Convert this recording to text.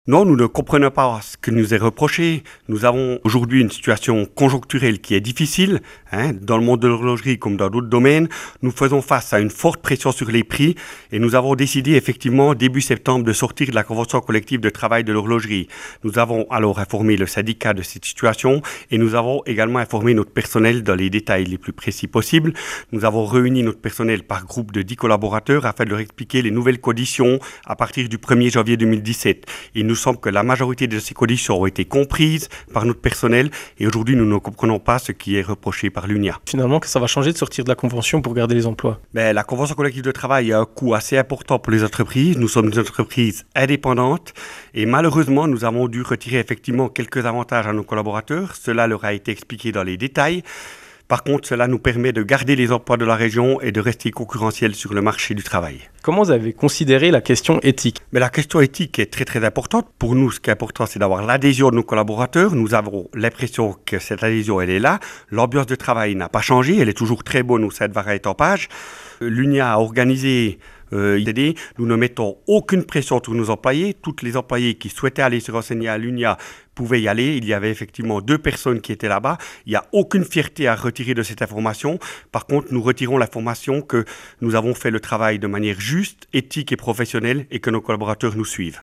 Non, nous ne comprenons pas ce que nous est reproché. Nous avons aujourd'hui une situation conjoncturelle qui est difficile. Dans le monde de l'horlogerie comme dans d'autres domaines, nous faisons face à une forte pression sur les prix et nous avons décidé effectivement début septembre de sortir de la convention collective de travail de l'horlogerie. Nous avons alors informé le syndicat de cette situation et nous avons également informé notre personnel dans les détails les plus précis possibles. Nous avons réuni notre personnel par groupe de 10 collaborateurs afin de leur expliquer les nouvelles conditions à partir du 1er janvier 2017. Il nous semble que la majorité de ces conditions ont été comprises par notre personnel et aujourd'hui nous ne comprenons pas ce qui est reproché par l'UNIA. Finalement, que ça va changer de sortir de la convention pour garder les emplois? La convention collective de travail a un coût assez important pour les entreprises. Nous sommes une entreprise indépendante et malheureusement nous avons dû retirer effectivement quelques avantages à nos collaborateurs. Cela leur a été expliqué dans les détails. Par contre, cela nous permet de garder les emplois de la région et de rester concurrentiels sur le marché du travail. Comment vous avez considéré la question éthique? La question éthique est très très importante. Pour nous, ce qui est important, c'est d'avoir l'adhésion de nos collaborateurs. Nous avons l'impression que cette adhésion, elle est là. L'ambiance de travail n'a pas changé. Elle est toujours très bonne au sein de Vara Étampage. L'UNIA a organisé nous ne mettons aucune pression sur nos employés. Tous les employés qui souhaitaient aller se renseigner à l'UNIA pouvaient y aller. Il y avait effectivement 2 personnes qui étaient là-bas. Il n'y a aucune fierté à retirer de cette information. Par contre, nous retirons l'information que nous avons fait le travail de manière juste, éthique et professionnelle et que nos collaborateurs nous suivent.